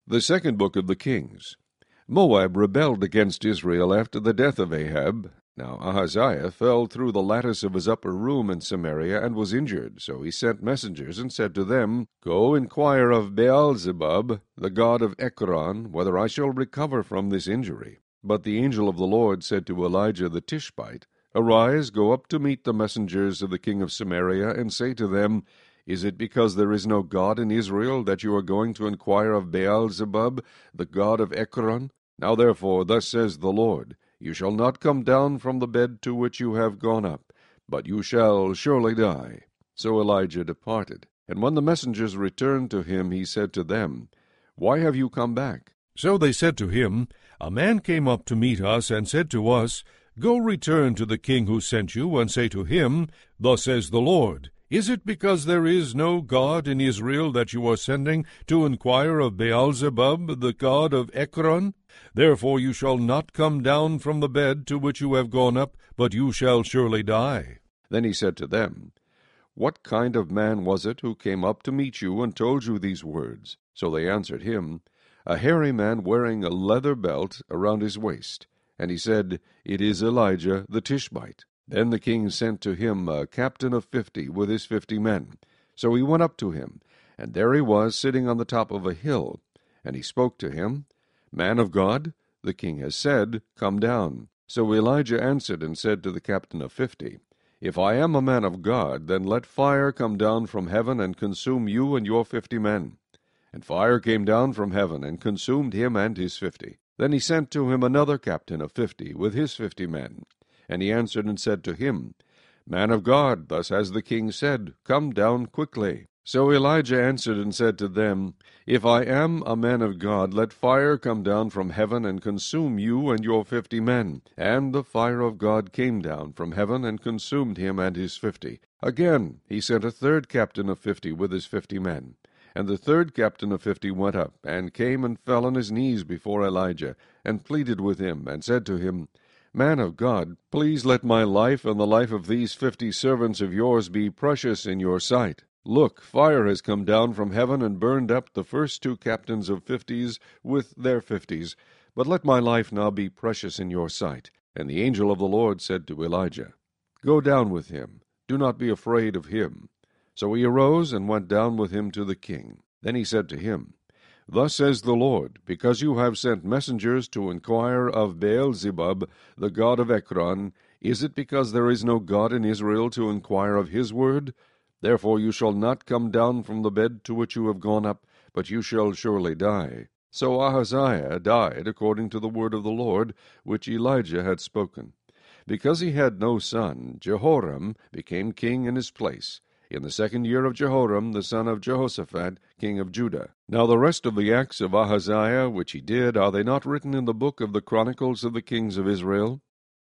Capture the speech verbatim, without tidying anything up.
The second book of the Kings. Moab rebelled against Israel after the death of Ahab. Now Ahaziah fell through the lattice of his upper room in Samaria, and was injured. So he sent messengers, and said to them, Go inquire of Beelzebub, the god of Ekron, whether I shall recover from this injury. But the angel of the Lord said to Elijah the Tishbite, Arise, go up to meet the messengers of the king of Samaria, and say to them, Is it because there is no God in Israel that you are going to inquire of Beelzebub, the god of Ekron? Now therefore, thus says the Lord, You shall not come down from the bed to which you have gone up, but you shall surely die. So Elijah departed. And when the messengers returned to him, he said to them, Why have you come back? So they said to him, A man came up to meet us, and said to us, Go return to the king who sent you, and say to him, Thus says the Lord, Is it because there is no God in Israel that you are sending to inquire of Beelzebub, the god of Ekron? Therefore you shall not come down from the bed to which you have gone up, but you shall surely die. Then he said to them, What kind of man was it who came up to meet you and told you these words? So they answered him, A hairy man wearing a leather belt around his waist. And he said, It is Elijah the Tishbite. Then the king sent to him a captain of fifty with his fifty men. So he went up to him, and there he was sitting on the top of a hill. And he spoke to him, Man of God, the king has said, Come down. So Elijah answered and said to the captain of fifty, If I am a man of God, then let fire come down from heaven and consume you and your fifty men. And fire came down from heaven and consumed him and his fifty. Then he sent to him another captain of fifty with his fifty men. And he answered and said to him, Man of God, thus has the king said, Come down quickly. So Elijah answered and said to them, If I am a man of God, let fire come down from heaven and consume you and your fifty men. And the fire of God came down from heaven and consumed him and his fifty. Again he sent a third captain of fifty with his fifty men. And the third captain of fifty went up, and came and fell on his knees before Elijah, and pleaded with him, and said to him, Man of God, please let my life and the life of these fifty servants of yours be precious in your sight. Look, fire has come down from heaven and burned up the first two captains of fifties with their fifties. But let my life now be precious in your sight. And the angel of the Lord said to Elijah, Go down with him, do not be afraid of him. So he arose and went down with him to the king. Then he said to him, Thus says the Lord, Because you have sent messengers to inquire of Beelzebub, the god of Ekron, is it because there is no God in Israel to inquire of his word? Therefore you shall not come down from the bed to which you have gone up, but you shall surely die. So Ahaziah died according to the word of the Lord, which Elijah had spoken. Because he had no son, Jehoram became king in his place, in the second year of Jehoram, the son of Jehoshaphat, king of Judah. Now the rest of the acts of Ahaziah which he did, are they not written in the book of the Chronicles of the kings of Israel?